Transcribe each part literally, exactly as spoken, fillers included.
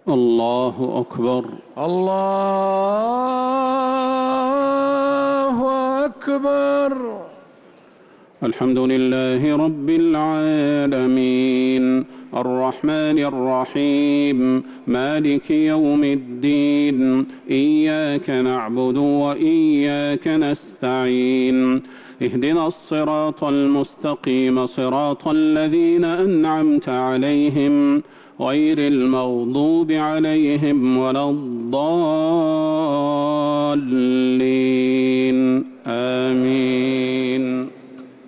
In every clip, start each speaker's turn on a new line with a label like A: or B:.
A: الله أكبر.
B: الله أكبر.
A: الحمد لله رب العالمين الرحمن الرحيم مالك يوم الدين إياك نعبد وإياك نستعين اهدنا الصراط المستقيم صراط الذين أنعمت عليهم غير المغضوب عليهم ولا الضالين آمين.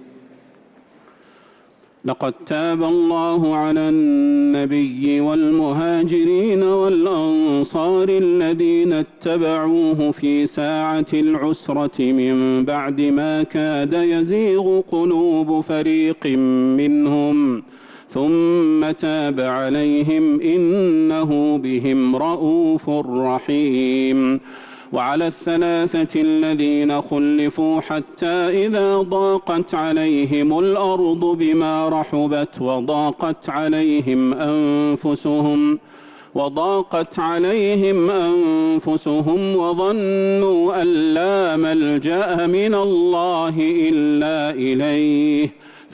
A: لقد تاب الله على النبي والمهاجرين والأنصار الذين اتبعوه في ساعة العسرة من بعد ما كاد يزيغ قلوب فريق منهم ثم تاب عليهم إنه بهم رءوف رحيم. وعلى الثلاثة الذين خلفوا حتى إذا ضاقت عليهم الأرض بما رحبت وضاقت عليهم أنفسهم وضاقت عليهم أنفسهم وظنوا أن لا ملجأ من الله إلا إليه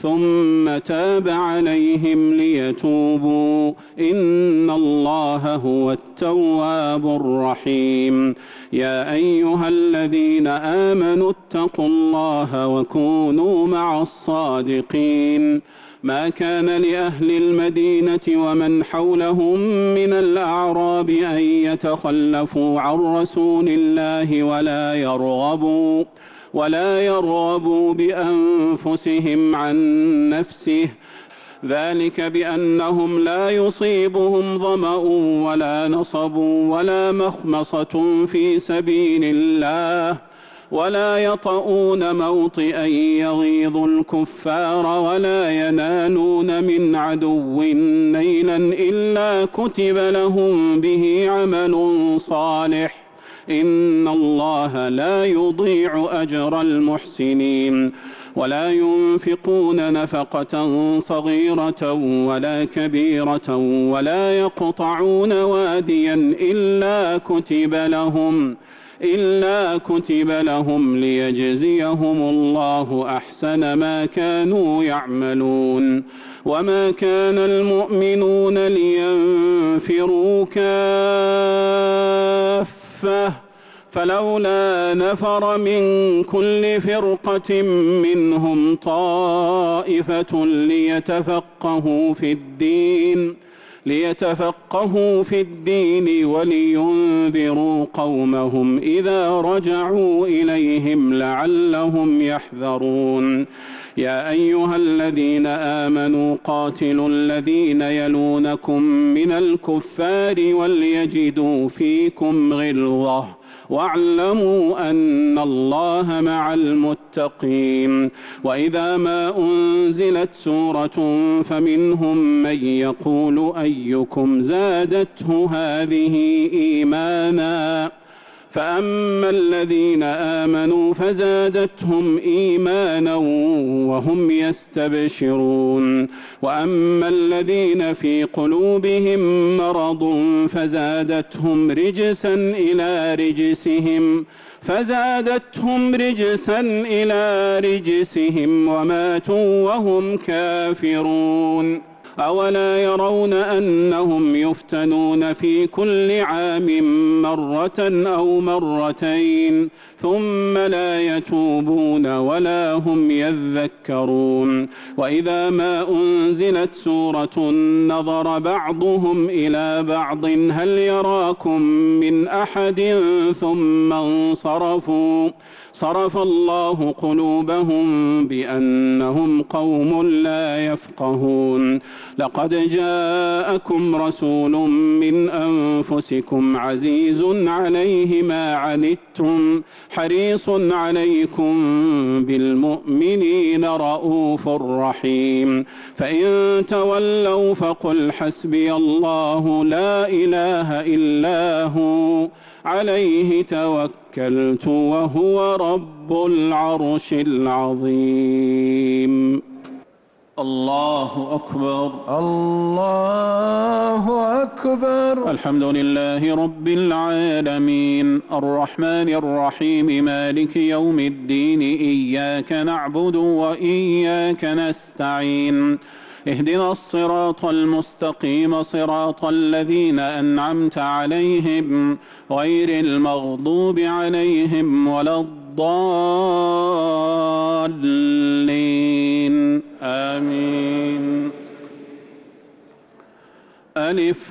A: ثم تاب عليهم ليتوبوا إن الله هو التواب الرحيم. يا أيها الذين آمنوا اتقوا الله وكونوا مع الصادقين. ما كان لأهل المدينة ومن حولهم من الأعراب أن يتخلفوا عن رسول الله ولا يرغبوا ولا يرغبوا بأنفسهم عن نفسه ذلك بأنهم لا يصيبهم ظمأ ولا نصب ولا مخمصة في سبيل الله ولا يطؤون موطئا يغيظ الكفار ولا ينالون من عدو نيلا إلا كتب لهم به عمل صالح إن الله لا يضيع أجر المحسنين. ولا ينفقون نفقة صغيرة ولا كبيرة ولا يقطعون واديا إلا كتب لهم إلا كتب لهم ليجزيهم الله أحسن ما كانوا يعملون. وما كان المؤمنون لينفروا كافة فلولا نفر من كل فرقة منهم طائفة ليتفقهوا في الدين ليتفقهوا في الدين ولينذروا قومهم إذا رجعوا إليهم لعلهم يحذرون. يا أيها الذين آمنوا قاتلوا الذين يلونكم من الكفار وليجدوا فيكم غلظة واعلموا أن الله مع المتقين. وإذا ما أنزلت سورة فمنهم من يقول أيكم زادته هذه إيمانا فأما الذين آمنوا فزادتهم إيمانا وهم يستبشرون وأما الذين في قلوبهم مرض فزادتهم رجسا إلى رجسهم فزادتهم رجسا إلى رجسهم وماتوا وهم كافرون. أولا يرون أنهم يفتنون في كل عام مرة أو مرتين ثم لا يتوبون ولا هم يذكرون. وإذا ما أنزلت سورة نظر بعضهم إلى بعض هل يراكم من أحد ثم انصرفوا صرف الله قلوبهم بأنهم قوم لا يفقهون. لقد جاءكم رسول من أنفسكم عزيز عليه ما عنتم حريص عليكم بالمؤمنين رءوف رحيم. فإن تولوا فقل حسبي الله لا إله إلا هو عليه توكلت وهو رب العرش العظيم. الله أكبر.
B: الله أكبر.
A: الحمد لله رب العالمين الرحمن الرحيم مالك يوم الدين إياك نعبد وإياك نستعين اهدنا الصراط المستقيم صراط الذين أنعمت عليهم غير المغضوب عليهم ولا الضالين آمين. ألف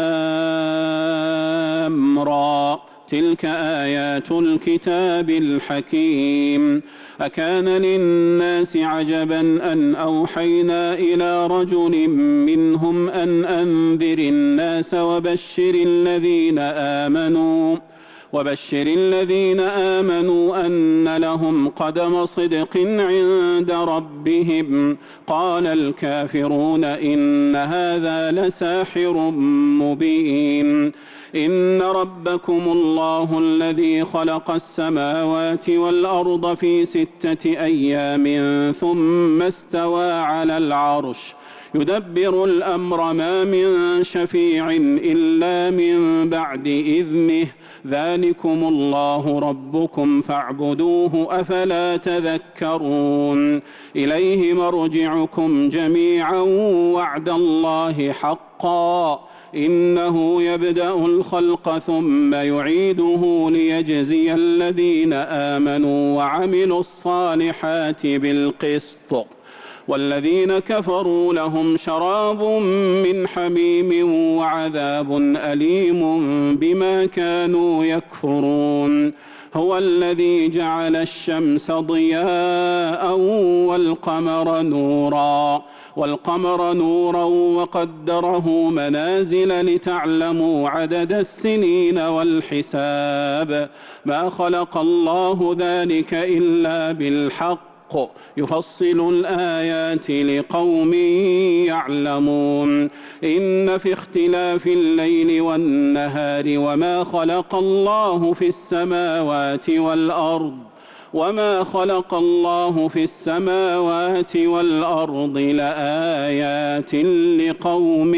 A: لام را تلك آيات الكتاب الحكيم. أكان للناس عجبا أن أوحينا إلى رجل منهم أن أنذر الناس وبشر الذين آمنوا وبشر الذين آمنوا أن لهم قدم صدق عند ربهم. قال الكافرون إن هذا لساحر مبين. إن ربكم الله الذي خلق السماوات والأرض في ستة أيام ثم استوى على العرش يدبر الأمر ما من شفيع إلا من بعد إذنه ذلكم الله ربكم فاعبدوه أفلا تذكرون. إليه مرجعكم جميعا وعد الله حقا إنه يبدأ الخلق ثم يعيده ليجزي الذين آمنوا وعملوا الصالحات بالقسط والذين كفروا لهم شراب من حميم وعذاب أليم بما كانوا يكفرون. هو الذي جعل الشمس ضياء والقمر نورا والقمر نورا وقدره منازل لتعلموا عدد السنين والحساب ما خلق الله ذلك إلا بالحق يفصل الآيات لقوم يعلمون. إن في اختلاف الليل والنهار وما خلق الله في السماوات والأرض وما خلق الله في السماوات والأرض لآيات لقوم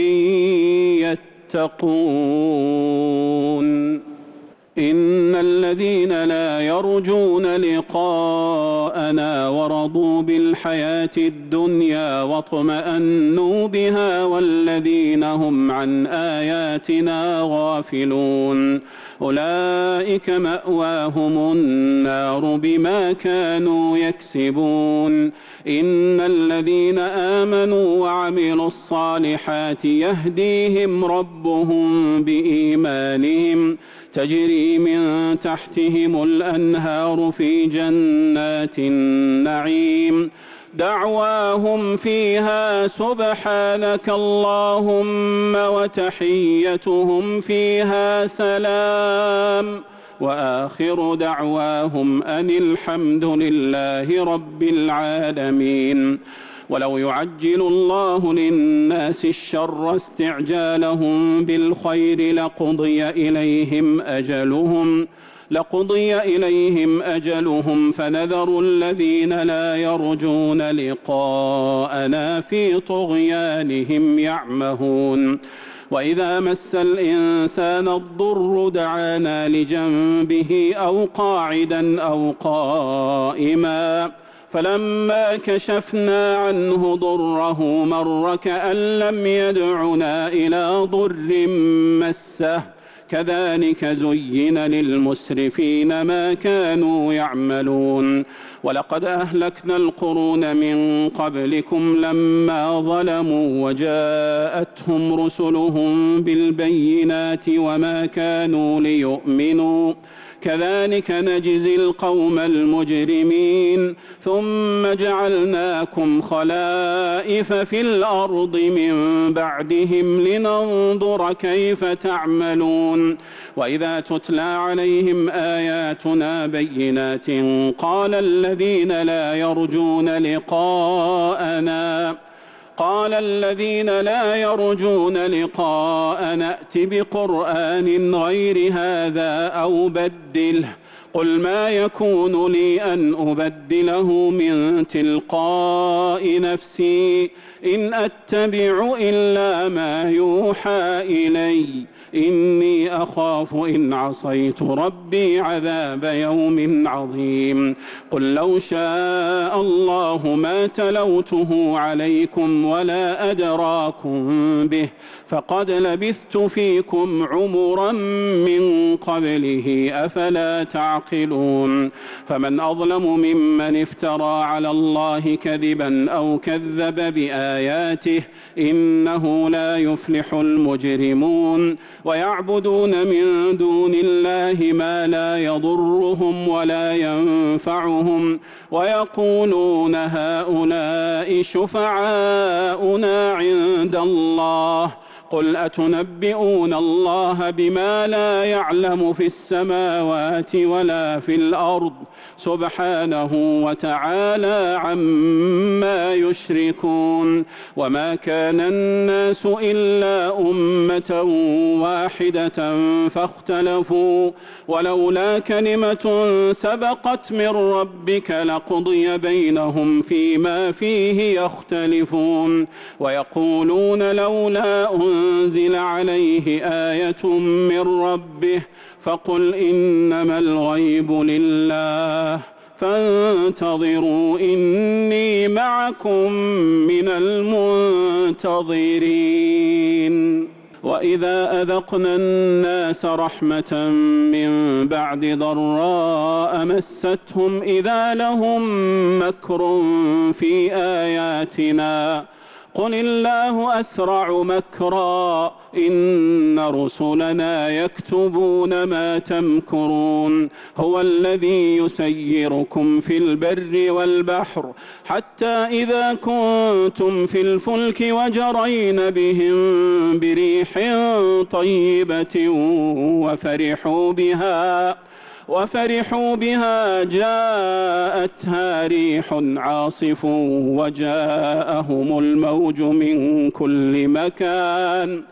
A: يتقون. إن الذين لا يرجون لقاءنا ورضوا بالحياة الدنيا واطمأنوا بها والذين هم عن آياتنا غافلون أولئك مأواهم النار بما كانوا يكسبون. إن الذين آمنوا وعملوا الصالحات يهديهم ربهم بإيمانهم تجري من تحتهم الأنهار في جنات النعيم دعواهم فيها سبحانك اللهم وتحيتهم فيها سلام وآخر دعواهم أن الحمد لله رب العالمين. ولو يعجل الله للناس الشر استعجالهم بالخير لقضي إليهم أجلهم لقضي إليهم أجلهم فنذر الذين لا يرجون لقاءنا في طغيانهم يعمهون. وإذا مس الإنسان الضر دعانا لجنبه أو قاعدا أو قائما فلما كشفنا عنه ضره مر كأن لم يدعنا إلى ضر مسه كذلك زين للمسرفين ما كانوا يعملون. ولقد أهلكنا القرون من قبلكم لما ظلموا وجاءتهم رسلهم بالبينات وما كانوا ليؤمنوا كذلك نجزي القوم المجرمين. ثم جعلناكم خلائف في الأرض من بعدهم لننظر كيف تعملون. وإذا تتلى عليهم آياتنا بينات قال الذين لا يرجون لقاءنا قال الذين لا يرجون لقاء نأت بقرآن غير هذا أو بدله قل ما يكون لي أن أبدله من تلقاء نفسي إن أتبع إلا ما يوحى إلي إني أخاف إن عصيت ربي عذاب يوم عظيم قل لو شاء الله ما تلوته عليكم ولا أدراكم به فقد لبثت فيكم عمرا من قبله أفلا تعقلون فمن أظلم ممن افترى على الله كذبا أو كذب بآياته إنه لا يفلح المجرمون ويعبدون من دون الله ما لا يضرهم ولا ينفعهم ويقولون هؤلاء شفعاؤنا عند الله قل أتنبئون الله بما لا يعلم في السماوات ولا في الأرض سبحانه وتعالى عما يشركون وما كان الناس إلا أمة واحدة فاختلفوا ولولا كلمة سبقت من ربك لقضي بينهم فيما فيه يختلفون ويقولون لولا أنزل عليه آية من ربه فقل إنما الغيب لله فانتظروا إني معكم من المنتظرين وإذا أذقنا الناس رحمة من بعد ضراء مستهم إذا لهم مكر في آياتنا قل الله أسرع مكرا إن رسلنا يكتبون ما تمكرون هو الذي يسيركم في البر والبحر حتى إذا كنتم في الفلك وجرين بهم بريح طيبة وفرحوا بها وفرحوا بها جاءتها ريح عاصف وجاءهم الموج من كل مكان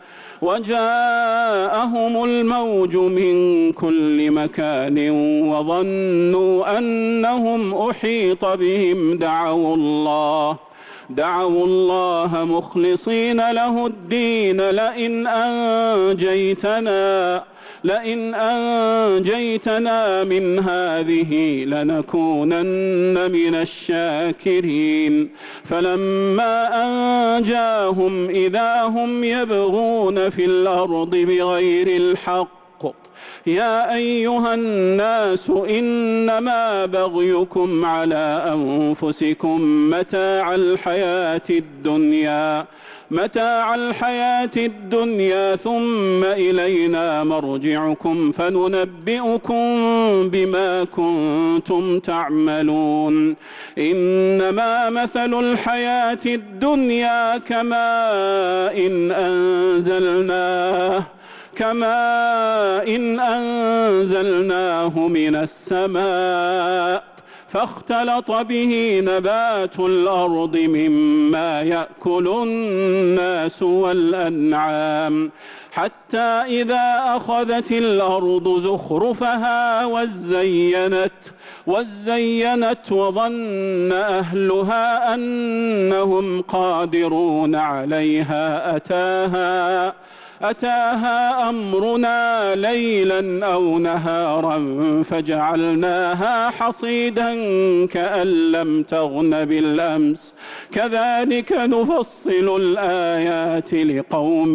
A: وجاءهم الموج من كل مكان وظنوا أنهم أحيط بهم دعوا الله دعوا الله مخلصين له الدين لئن أنجيتنا لئن أنجيتنا من هذه لنكونن من الشاكرين فلما أنجاهم إذا هم يبغون في الأرض بغير الحق يا أيها الناس إنما بغيكم على أنفسكم متاع الحياة الدنيا متاع الحياة الدنيا ثم إلينا مرجعكم فننبئكم بما كنتم تعملون إنما مثل الحياة الدنيا كماء إن أنزلناه كماء إن أنزلناه من السماء فاختلط به نبات الأرض مما يأكل الناس والأنعام حتى إذا أخذت الأرض زخرفها وزينت وزينت وظن أهلها أنهم قادرون عليها أتاها أتاها أمرنا ليلا أو نهارا فجعلناها حصيدا كأن لم تغن بالأمس كذلك نفصل الآيات لقوم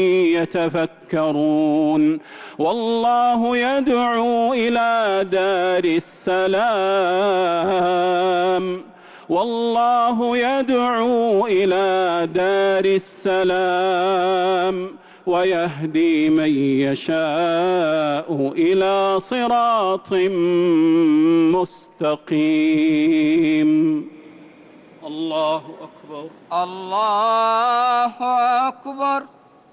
A: يتفكرون والله يدعو إلى دار السلام والله يدعو إلى دار السلام ويهدي من يشاء إلى صراط مستقيم. الله أكبر.
C: الله أكبر.